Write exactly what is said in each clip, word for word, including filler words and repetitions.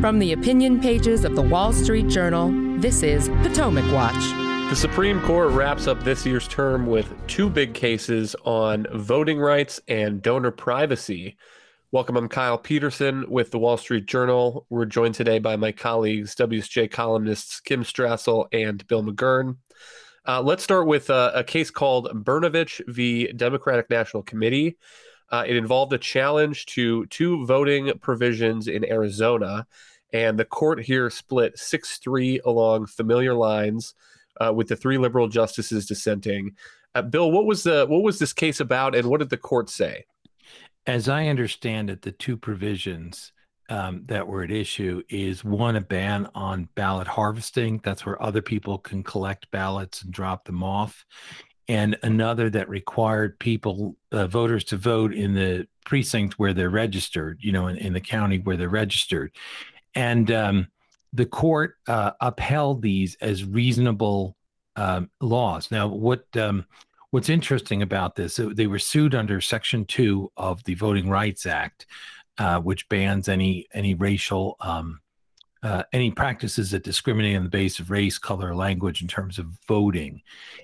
From the opinion pages of the Wall Street Journal, this is Potomac Watch. The Supreme Court wraps up this year's term with two big cases on voting rights and donor privacy. Welcome, I'm Kyle Peterson with the Wall Street Journal. We're joined today by my colleagues, W S J columnists Kim Strassel and Bill McGurn. Uh, let's start with uh, a case called Brnovich v. Democratic National Committee. Uh, it involved a challenge to two voting provisions in Arizona, and the court here split six three along familiar lines, uh, with the three liberal justices dissenting. Uh, Bill, what was the what was this case about, and what did the court say? As I understand it, the two provisions um, that were at issue is one, a ban on ballot harvesting. That's where other people can collect ballots and drop them off. And another that required people, uh, voters to vote in the precinct where they're registered, you know, in, in the county where they're registered. And um, the court uh, upheld these as reasonable um, laws. Now, what um, what's interesting about this, they were sued under Section two of the Voting Rights Act, uh, which bans any any racial um, uh, any practices that discriminate on the basis of race, color, or language in terms of voting.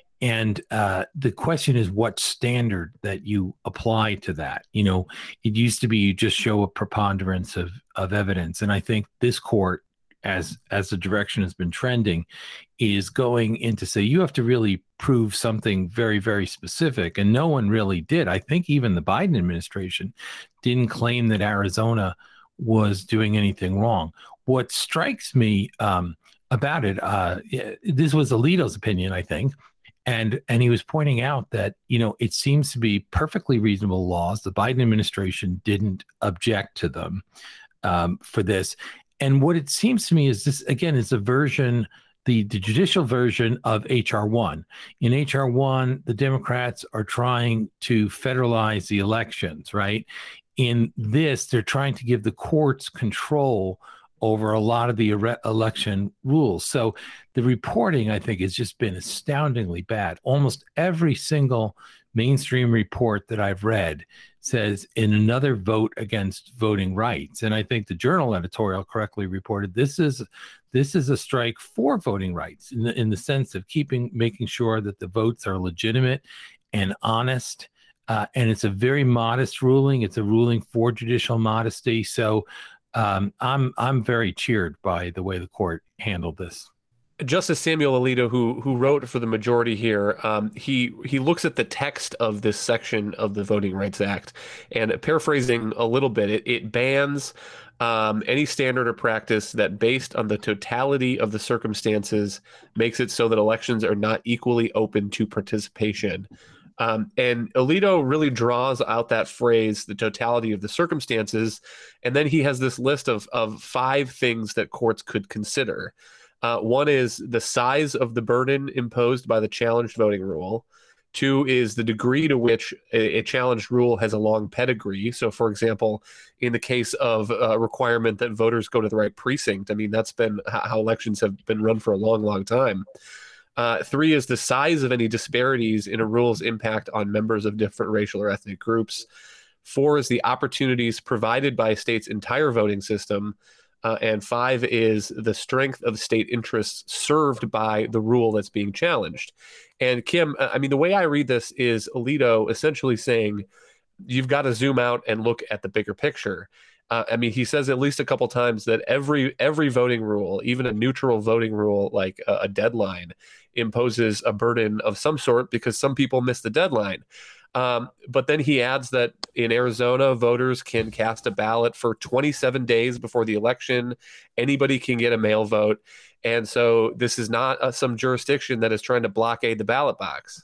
And uh, the question is what standard that you apply to that. You know, it used to be you just show a preponderance of, of evidence. And I think this court, as as the direction has been trending, is going in to say you have to really prove something very, very specific. And no one really did. I think even the Biden administration didn't claim that Arizona was doing anything wrong. What strikes me um, about it, uh, this was Alito's opinion, I think. And and he was pointing out that, you know, it seems to be perfectly reasonable laws. The Biden administration didn't object to them um, for this. And what it seems to me is this, again, is a version, the, the judicial version of H R one. In H R one, the Democrats are trying to federalize the elections, right? In this, they're trying to give the courts control over a lot of the ere- election rules. So the reporting, I think, has just been astoundingly bad. Almost every single mainstream report that I've read says in another vote against voting rights. And I think the Journal editorial correctly reported this is this is a strike for voting rights in the, in the sense of keeping, making sure that the votes are legitimate and honest. Uh, and it's a very modest ruling. It's a ruling for judicial modesty. So Um, I'm I'm very cheered by the way the court handled this. Justice Samuel Alito, who who wrote for the majority here, um, he he looks at the text of this section of the Voting Rights Act, and paraphrasing a little bit, it, it bans um, any standard or practice that, based on the totality of the circumstances, makes it so that elections are not equally open to participation. Um, and Alito really draws out that phrase, the totality of the circumstances, and then he has this list of of five things that courts could consider. Uh, one is the size of the burden imposed by the challenged voting rule. Two is the degree to which a, a challenged rule has a long pedigree. So, for example, in the case of a requirement that voters go to the right precinct, I mean, that's been how elections have been run for a long, long time. Uh, three is the size of any disparities in a rule's impact on members of different racial or ethnic groups. Four is the opportunities provided by a state's entire voting system. Uh, and five is the strength of state interests served by the rule that's being challenged. And Kim, I mean, the way I read this is Alito essentially saying you've got to zoom out and look at the bigger picture. Uh, I mean, he says at least a couple times that every every voting rule, even a neutral voting rule like a, a deadline, imposes a burden of some sort because some people miss the deadline. Um, but then he adds that in Arizona, voters can cast a ballot for twenty-seven days before the election. Anybody can get a mail vote. And so this is not uh, some jurisdiction that is trying to blockade the ballot box.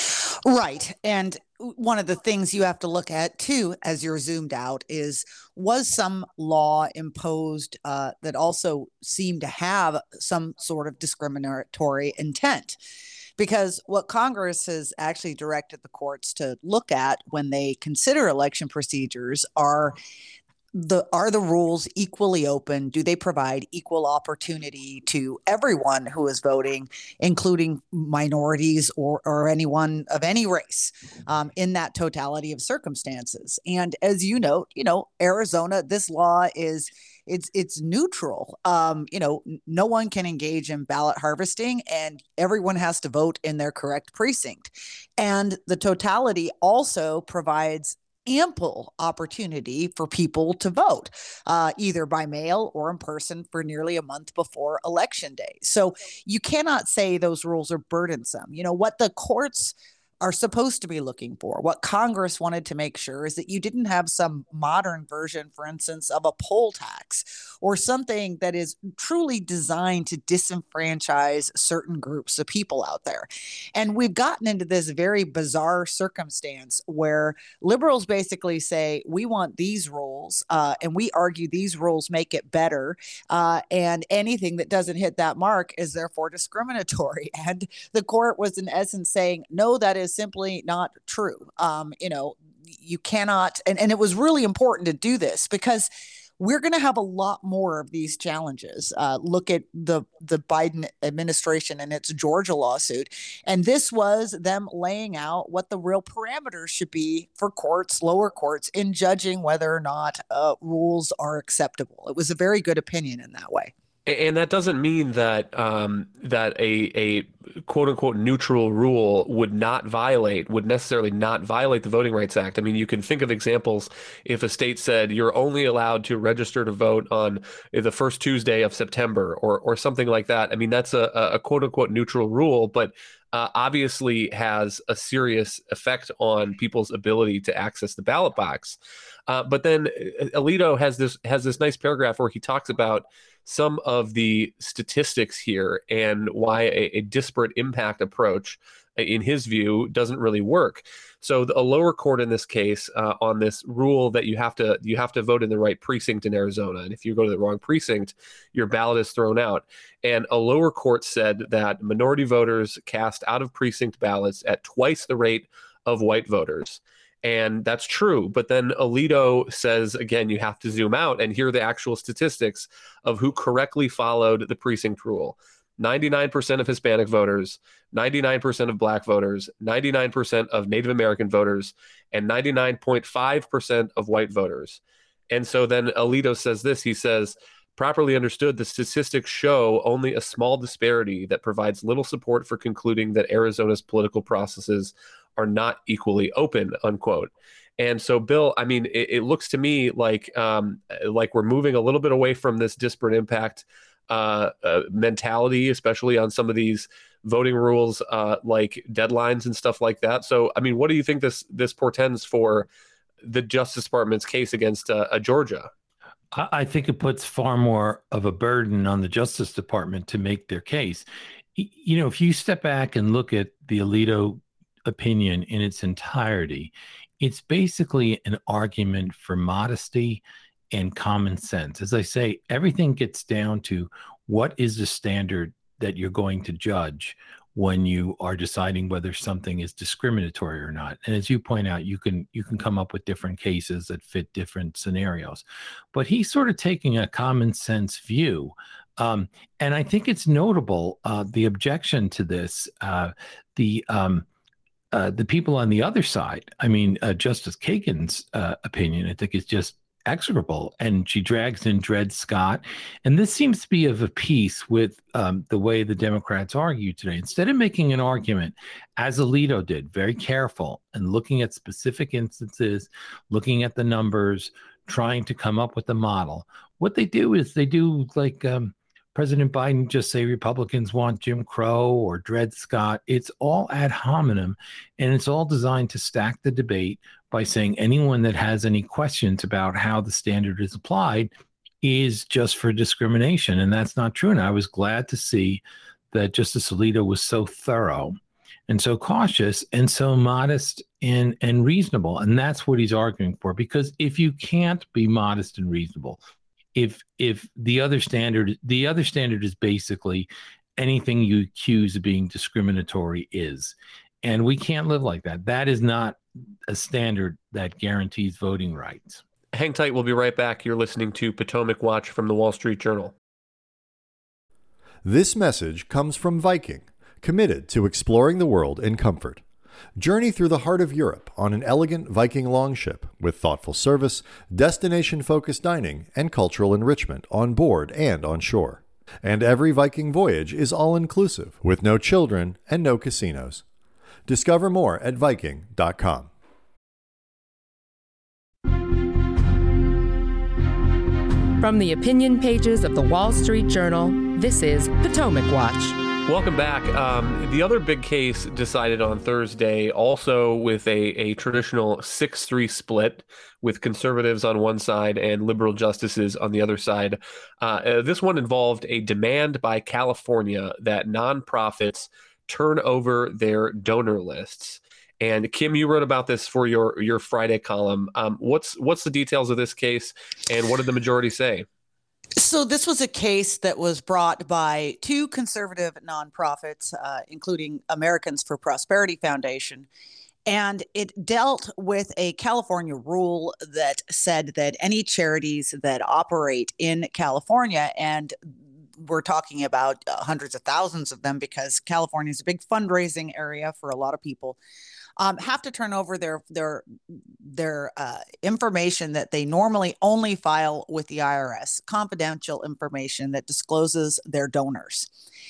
Right. And one of the things you have to look at, too, as you're zoomed out is, was some law imposed uh, that also seemed to have some sort of discriminatory intent? Because what Congress has actually directed the courts to look at when they consider election procedures are the are the rules equally open? Do they provide equal opportunity to everyone who is voting, including minorities or, or anyone of any race, um, in that totality of circumstances? And as you note, you know, Arizona, this law is it's it's neutral. Um, you know, no one can engage in ballot harvesting, and everyone has to vote in their correct precinct. And the totality also provides ample opportunity for people to vote, uh, either by mail or in person for nearly a month before election day. So you cannot say those rules are burdensome. You know, what the courts are supposed to be looking for, what Congress wanted to make sure, is that you didn't have some modern version, for instance, of a poll tax or something that is truly designed to disenfranchise certain groups of people out there. And we've gotten into this very bizarre circumstance where liberals basically say, we want these rules, uh, and we argue these rules make it better, uh, and anything that doesn't hit that mark is therefore discriminatory. And the court was in essence saying, no, that is simply not true. Um, you know, you cannot, and, and it was really important to do this because we're going to have a lot more of these challenges. Uh, look at the the Biden administration and its Georgia lawsuit. And this was them laying out what the real parameters should be for courts, lower courts, in judging whether or not uh, rules are acceptable. It was a very good opinion in that way. And that doesn't mean that um, that a a quote unquote neutral rule would not violate, would necessarily not violate the Voting Rights Act. I mean, you can think of examples if a state said you're only allowed to register to vote on the first Tuesday of September or or something like that. I mean, that's a, a quote unquote neutral rule, but uh, obviously has a serious effect on people's ability to access the ballot box. Uh, but then Alito has this has this nice paragraph where he talks about some of the statistics here and why a, a disparate impact approach, in his view, doesn't really work. So the, a lower court in this case uh, on this rule that you have to you have to vote in the right precinct in Arizona, and if you go to the wrong precinct, your ballot is thrown out. And a lower court said that minority voters cast out of precinct ballots at twice the rate of white voters. And that's true. But then Alito says, again, you have to zoom out and hear the actual statistics of who correctly followed the precinct rule. ninety-nine percent of Hispanic voters, ninety-nine percent of Black voters, ninety-nine percent of Native American voters, and ninety-nine point five percent of white voters. And so then Alito says this, he says, properly understood, the statistics show only a small disparity that provides little support for concluding that Arizona's political processes are not equally open, unquote. And so, Bill, I mean, it, it looks to me like um, like we're moving a little bit away from this disparate impact uh, uh, mentality, especially on some of these voting rules, uh, like deadlines and stuff like that. So, I mean, what do you think this this portends for the Justice Department's case against uh, uh, Georgia? I think it puts far more of a burden on the Justice Department to make their case. You know, if you step back and look at the Alito opinion in its entirety, it's basically an argument for modesty and common sense. As I say, everything gets down to what is the standard that you're going to judge when you are deciding whether something is discriminatory or not. And as you point out, you can you can come up with different cases that fit different scenarios. But he's sort of taking a common sense view. Um, and I think it's notable, uh, the objection to this, uh, the um, uh, the people on the other side. I mean, uh, Justice Kagan's uh, opinion, I think, is just execrable, and she drags in Dred Scott. And this seems to be of a piece with um, the way the Democrats argue today. Instead of making an argument, as Alito did, very careful and looking at specific instances, looking at the numbers, trying to come up with a model, what they do is they do like um, President Biden just say Republicans want Jim Crow or Dred Scott. It's all ad hominem, and it's all designed to stack the debate by saying anyone that has any questions about how the standard is applied is just for discrimination. And that's not true. And I was glad to see that Justice Alito was so thorough and so cautious and so modest and, and reasonable. And that's what he's arguing for, because if you can't be modest and reasonable, if if the other standard, the other standard is basically anything you accuse of being discriminatory is. And we can't live like that. That is not a standard that guarantees voting rights. Hang tight. We'll be right back. You're listening to Potomac Watch from the Wall Street Journal. This message comes from Viking, committed to exploring the world in comfort. Journey through the heart of Europe on an elegant Viking longship with thoughtful service, destination-focused dining, and cultural enrichment on board and on shore. And every Viking voyage is all-inclusive with no children and no casinos. Discover more at Viking dot com. From the opinion pages of the Wall Street Journal, this is Potomac Watch. Welcome back. Um, the other big case decided on Thursday, also with a, a traditional six three split with conservatives on one side and liberal justices on the other side. Uh, uh, this one involved a demand by California that nonprofits turn over their donor lists. And Kim, you wrote about this for your, your Friday column. Um, what's what's the details of this case, and what did the majority say? So this was a case that was brought by two conservative nonprofits, uh, including Americans for Prosperity Foundation. And it dealt with a California rule that said that any charities that operate in California, and we're talking about uh, hundreds of thousands of them because California is a big fundraising area for a lot of people, Um, have to turn over their their their uh, information that they normally only file with the I R S, confidential information that discloses their donors.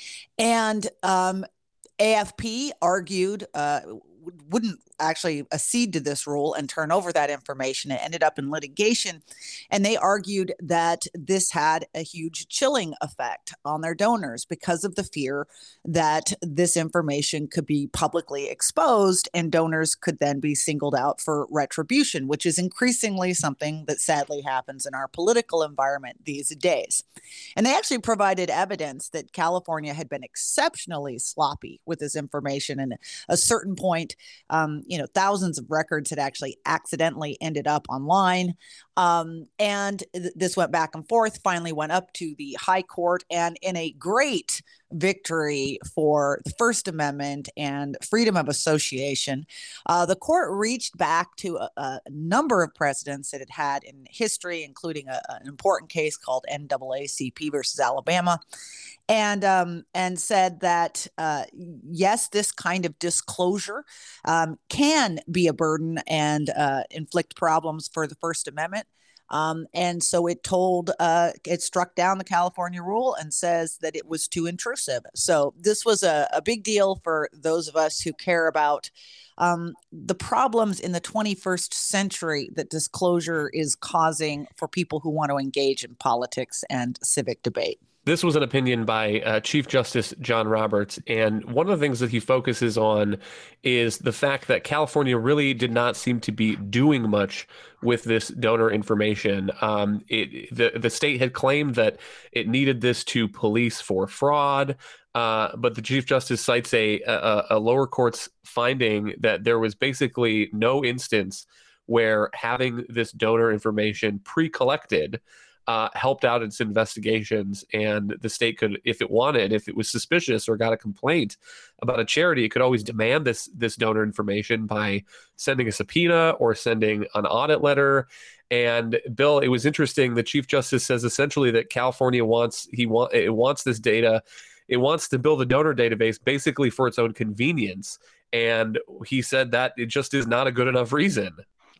And um, A F P argued, uh, wouldn't actually accede to this rule and turn over that information. It ended up in litigation. And they argued that this had a huge chilling effect on their donors because of the fear that this information could be publicly exposed and donors could then be singled out for retribution, which is increasingly something that sadly happens in our political environment these days. And they actually provided evidence that California had been exceptionally sloppy with this information. And at a certain point, um, you know, thousands of records had actually accidentally ended up online. Um, and th- this went back and forth, finally went up to the high court, and in a great victory for the First Amendment and freedom of association, uh, the court reached back to a, a number of precedents that it had in history, including a, an important case called N double A C P versus Alabama, and um, and said that uh, yes, this kind of disclosure um, can be a burden and uh, inflict problems for the First Amendment. Um, and so it told, uh, it struck down the California rule and says that it was too intrusive. So this was a, a big deal for those of us who care about um, the problems in the twenty-first century that disclosure is causing for people who want to engage in politics and civic debate. This was an opinion by uh, Chief Justice John Roberts, and one of the things that he focuses on is the fact that California really did not seem to be doing much with this donor information. Um, it, the, the state had claimed that it needed this to police for fraud, uh, but the Chief Justice cites a, a, a lower court's finding that there was basically no instance where having this donor information pre-collected Uh, helped out its investigations, and the state could, if it wanted, if it was suspicious or got a complaint about a charity, it could always demand this this donor information by sending a subpoena or sending an audit letter. And Bill, it was interesting. The Chief Justice says essentially that California wants he want it wants this data, it wants to build a donor database basically for its own convenience. And he said that it just is not a good enough reason.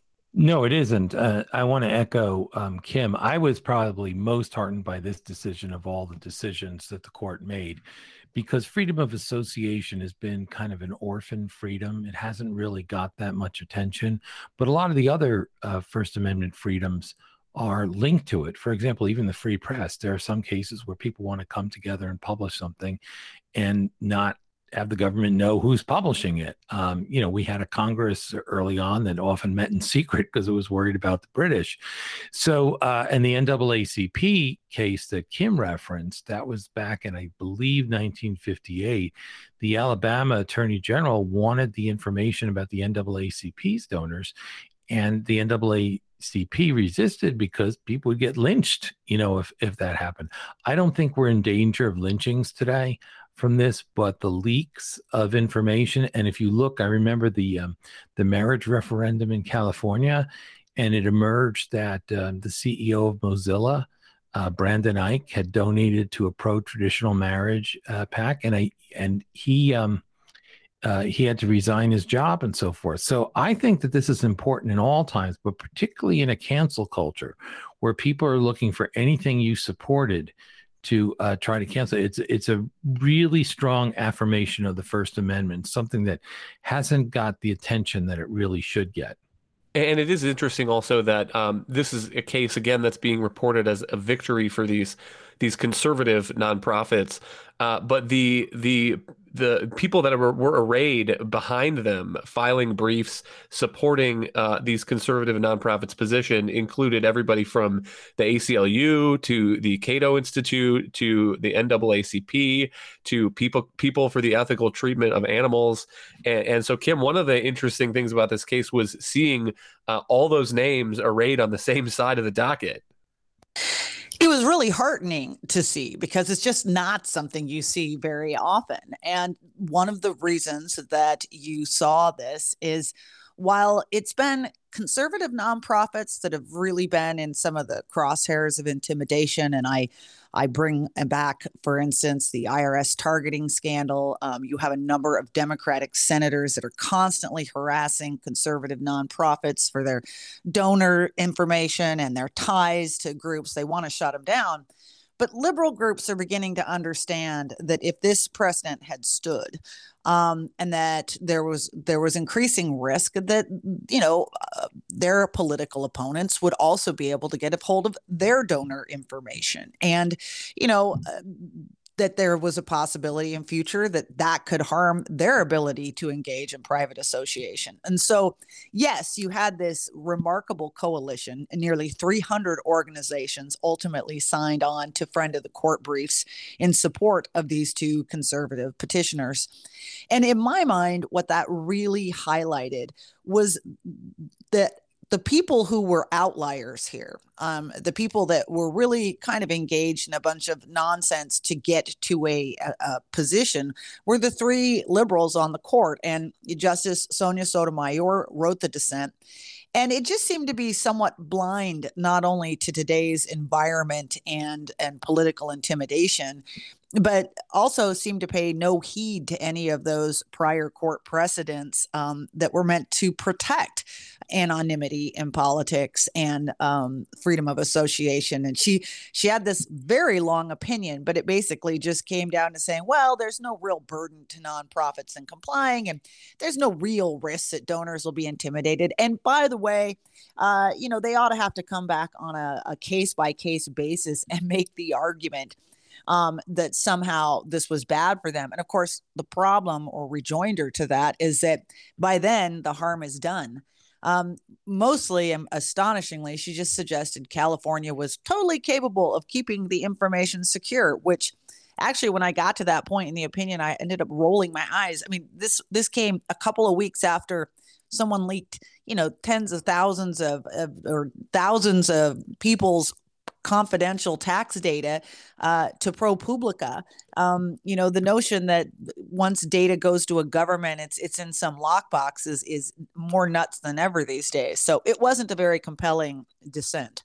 No, it isn't. Uh, I want to echo um, Kim. I was probably most heartened by this decision of all the decisions that the court made, because freedom of association has been kind of an orphan freedom. It hasn't really got that much attention, but a lot of the other uh, First Amendment freedoms are linked to it. For example, even the free press. There are some cases where people want to come together and publish something and not have the government know who's publishing it. Um, you know, we had a Congress early on that often met in secret because it was worried about the British. So, uh, and the N double A C P case that Kim referenced, that was back in, I believe, nineteen fifty-eight. The Alabama Attorney General wanted the information about the N double A C P's donors, and the N double A C P resisted because people would get lynched, you know, if, if that happened. I don't think we're in danger of lynchings today from this, but the leaks of information. And if you look, I remember the um, the marriage referendum in California, and it emerged that um, the C E O of Mozilla, uh, Brandon Ike, had donated to a pro-traditional marriage uh, PAC, and I and he um, uh, he had to resign his job and so forth. So I think that this is important in all times, but particularly in a cancel culture where people are looking for anything you supported to uh, try to cancel. It's it's a really strong affirmation of the First Amendment, something that hasn't got the attention that it really should get. And it is interesting also that um, this is a case, again, that's being reported as a victory for these these conservative nonprofits. Uh, but the the the people that were, were arrayed behind them, filing briefs supporting uh, these conservative nonprofits' position, included everybody from the A C L U to the Cato Institute to the N double A C P to people people for the ethical treatment of animals. And, and so, Kim, one of the interesting things about this case was seeing uh, all those names arrayed on the same side of the docket. It was really heartening to see because it's just not something you see very often. And one of the reasons that you saw this is while it's been conservative nonprofits that have really been in some of the crosshairs of intimidation, and I I bring back, for instance, the I R S targeting scandal. Um, you have a number of Democratic senators that are constantly harassing conservative nonprofits for their donor information and their ties to groups. They want to shut them down. But liberal groups are beginning to understand that if this precedent had stood, um, and that there was there was increasing risk that, you know, uh, their political opponents would also be able to get a hold of their donor information, and you know. Uh, that there was a possibility in future that that could harm their ability to engage in private association. And so, yes, you had this remarkable coalition, and nearly three hundred organizations ultimately signed on to Friend of the Court briefs in support of these two conservative petitioners. And in my mind, what that really highlighted was that the people who were outliers here, um, the people that were really kind of engaged in a bunch of nonsense to get to a, a, a position, were the three liberals on the court. And Justice Sonia Sotomayor wrote the dissent. And it just seemed to be somewhat blind, not only to today's environment and, and political intimidation, but also seemed to pay no heed to any of those prior court precedents um, that were meant to protect anonymity in politics and um, freedom of association. And she she had this very long opinion, but it basically just came down to saying, well, there's no real burden to nonprofits in complying, and there's no real risk that donors will be intimidated. And by the way, uh, you know, they ought to have to come back on a, a case-by-case basis and make the argument Um, that somehow this was bad for them. And of course, the problem or rejoinder to that is that by then the harm is done. Um, mostly and astonishingly, she just suggested California was totally capable of keeping the information secure, which actually, when I got to that point in the opinion, I ended up rolling my eyes. I mean, this this came a couple of weeks after someone leaked, you know, tens of thousands of, of or thousands of people's confidential tax data uh, to ProPublica. Um, you know, the notion that once data goes to a government, it's it's in some lockbox is, is more nuts than ever these days. So it wasn't a very compelling dissent.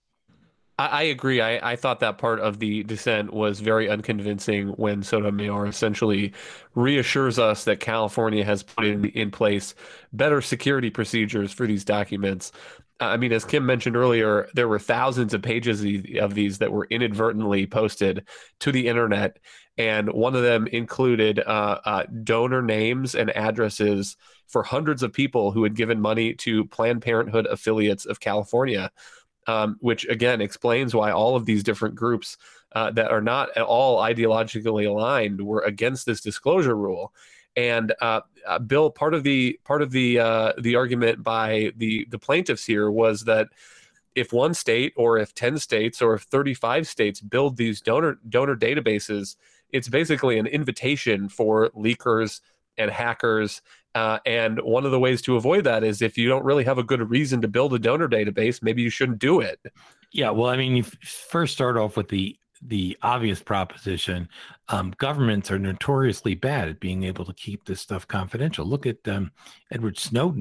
I, I agree. I, I thought that part of the dissent was very unconvincing when Sotomayor essentially reassures us that California has put in, in place better security procedures for these documents. I mean, as Kim mentioned earlier, there were thousands of pages of these that were inadvertently posted to the internet. And one of them included uh, uh, donor names and addresses for hundreds of people who had given money to Planned Parenthood affiliates of California, um, which, again, explains why all of these different groups uh, that are not at all ideologically aligned were against this disclosure rule. And uh, uh, Bill, part of the part of the uh, the argument by the the plaintiffs here was that if one state or if ten states or if thirty-five states build these donor donor databases, it's basically an invitation for leakers and hackers. Uh, and one of the ways to avoid that is if you don't really have a good reason to build a donor database, maybe you shouldn't do it. Yeah, well, I mean, you first start off with the the obvious proposition. Um, governments are notoriously bad at being able to keep this stuff confidential. Look at um, Edward Snowden,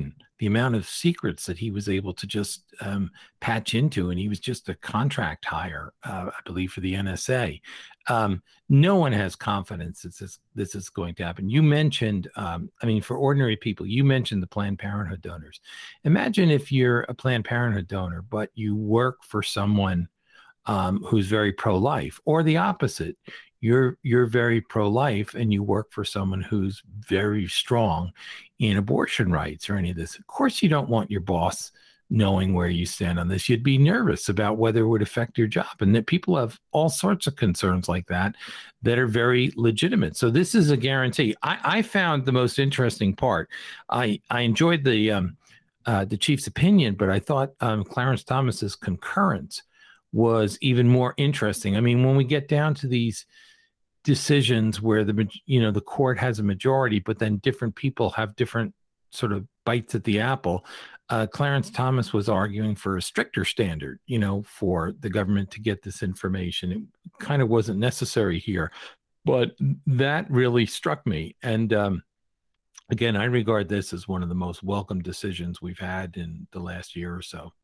the amount of secrets that he was able to just um, patch into, and he was just a contract hire, uh, I believe, for the N S A. Um, no one has confidence that this, this is going to happen. You mentioned, um, I mean, for ordinary people, you mentioned the Planned Parenthood donors. Imagine if you're a Planned Parenthood donor, but you work for someone um, who's very pro-life, or the opposite. You're you're very pro-life and you work for someone who's very strong in abortion rights or any of this. Of course, you don't want your boss knowing where you stand on this. You'd be nervous about whether it would affect your job, and that people have all sorts of concerns like that that are very legitimate. So this is a guarantee. I, I found the most interesting part. I I enjoyed the um, uh, the chief's opinion, but I thought um, Clarence Thomas's concurrence was even more interesting. I mean, when we get down to these decisions where the you know the court has a majority, but then different people have different sort of bites at the apple. Uh, Clarence Thomas was arguing for a stricter standard, you know, for the government to get this information. It kind of wasn't necessary here, but that really struck me. And um, again, I regard this as one of the most welcome decisions we've had in the last year or so.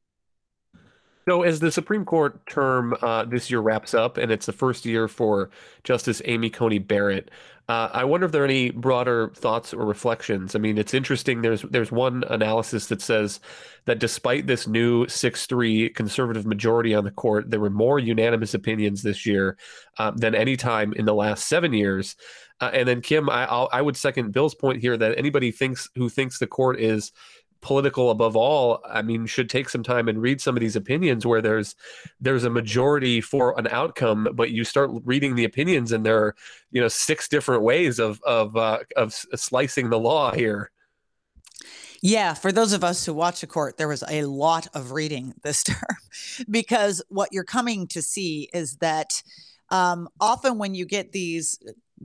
So as the Supreme Court term uh, this year wraps up, and it's the first year for Justice Amy Coney Barrett, uh, I wonder if there are any broader thoughts or reflections. I mean, it's interesting. There's there's one analysis that says that despite this new six three conservative majority on the court, there were more unanimous opinions this year um, than any time in the last seven years. Uh, and then, Kim, I I'll, I would second Bill's point here that anybody thinks who thinks the court is political above all, I mean, should take some time and read some of these opinions where there's there's a majority for an outcome, but you start reading the opinions and there are, you know, six different ways of of uh, of slicing the law here. Yeah, for those of us who watch the court, there was a lot of reading this term, because what you're coming to see is that um, often when you get these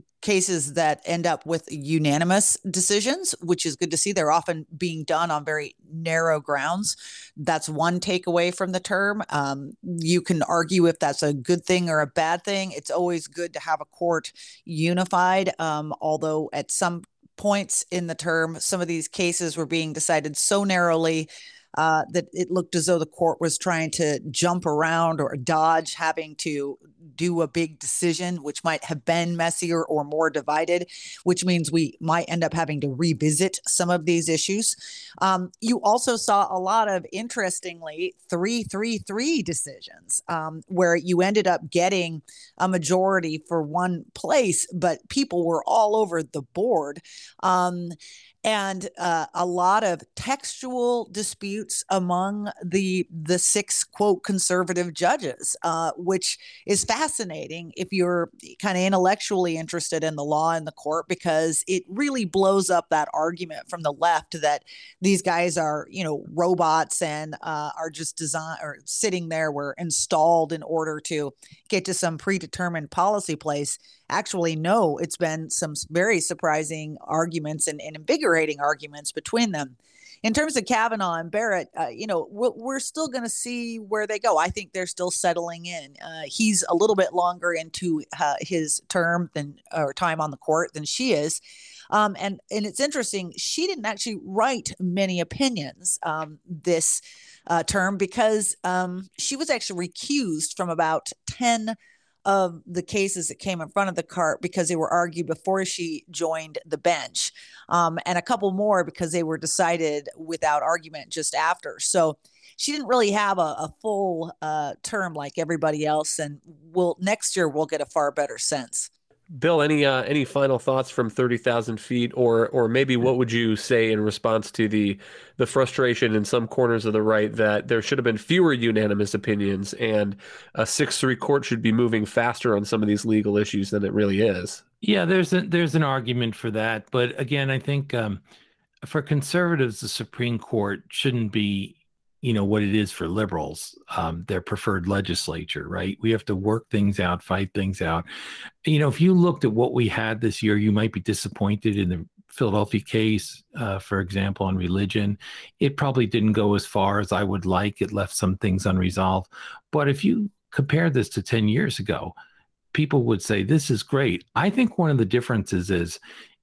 cases that end up with unanimous decisions, which is good to see, they're often being done on very narrow grounds. That's one takeaway from the term. Um, you can argue if that's a good thing or a bad thing. It's always good to have a court unified, um, although at some points in the term, some of these cases were being decided so narrowly uh, that it looked as though the court was trying to jump around or dodge having to do a big decision, which might have been messier or more divided, which means we might end up having to revisit some of these issues. Um, you also saw a lot of, interestingly, three three three decisions um, where you ended up getting a majority for one place, but people were all over the board. Um, and uh, a lot of textual disputes among the the six, quote, conservative judges, uh, which is fascinating if you're kind of intellectually interested in the law and the court, because it really blows up that argument from the left that these guys are, you know, robots and uh, are just designed or sitting there, were installed in order to get to some predetermined policy place. Actually, no, it's been some very surprising arguments and, and invigorating arguments between them. In terms of Kavanaugh and Barrett, uh, you know, we're, we're still going to see where they go. I think they're still settling in. Uh, he's a little bit longer into uh, his term than or time on the court than she is. Um, and, and it's interesting, she didn't actually write many opinions um, this uh, term because um, she was actually recused from about ten of the cases that came in front of the court because they were argued before she joined the bench, um, and a couple more because they were decided without argument just after. So she didn't really have a, a full uh, term like everybody else, and we'll next year we'll get a far better sense. Bill, any uh, any final thoughts from thirty thousand feet, or or maybe what would you say in response to the the frustration in some corners of the right that there should have been fewer unanimous opinions and a six three court should be moving faster on some of these legal issues than it really is? Yeah, there's a, there's an argument for that, but again, I think um, for conservatives, the Supreme Court shouldn't be, you know, what it is for liberals, um, their preferred legislature, right? We have to work things out, fight things out. You know, if you looked at what we had this year, you might be disappointed in the Philadelphia case, uh, for example, on religion. It probably didn't go as far as I would like. It left some things unresolved. But if you compare this to ten years ago, people would say, this is great. I think one of the differences is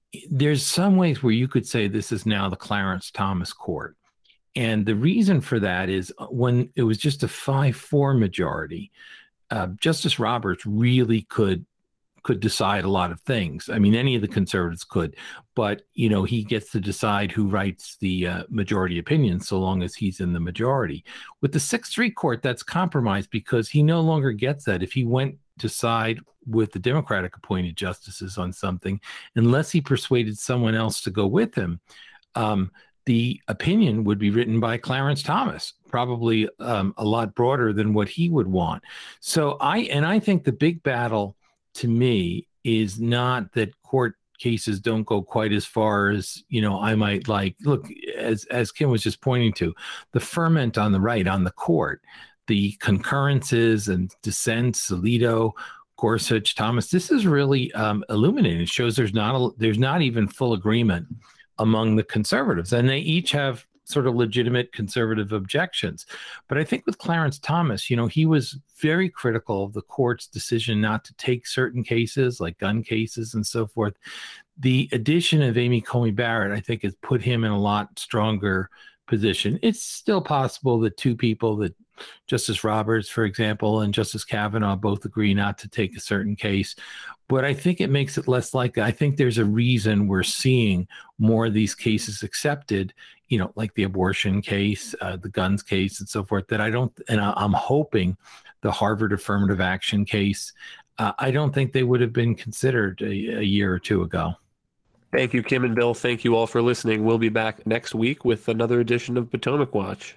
there's some ways where you could say this is now the Clarence Thomas court. And the reason for that is when it was just a five four majority, uh, Justice Roberts really could could decide a lot of things. I mean, any of the conservatives could, but, you know, he gets to decide who writes the uh, majority opinion so long as he's in the majority. With the six three court, that's compromised because he no longer gets that. If he went to side with the Democratic appointed justices on something, unless he persuaded someone else to go with him, um, the opinion would be written by Clarence Thomas, probably um, a lot broader than what he would want. So I, and I think the big battle to me is not that court cases don't go quite as far as, you know, I might like. Look, as as Kim was just pointing to, the ferment on the right, on the court, the concurrences and dissents, Alito, Gorsuch, Thomas, this is really um, illuminating. It shows there's not a, there's not even full agreement among the conservatives, and they each have sort of legitimate conservative objections. But I think with Clarence Thomas, you know, he was very critical of the court's decision not to take certain cases like gun cases and so forth. The addition of Amy Coney Barrett, I think, has put him in a lot stronger position. It's still possible that two people, that Justice Roberts, for example, and Justice Kavanaugh both agree not to take a certain case. But I think it makes it less likely. I think there's a reason we're seeing more of these cases accepted, you know, like the abortion case, uh, the guns case, and so forth, that I don't, and I, I'm hoping the Harvard affirmative action case, uh, I don't think they would have been considered a, a year or two ago. Thank you, Kim and Bill. Thank you all for listening. We'll be back next week with another edition of Potomac Watch.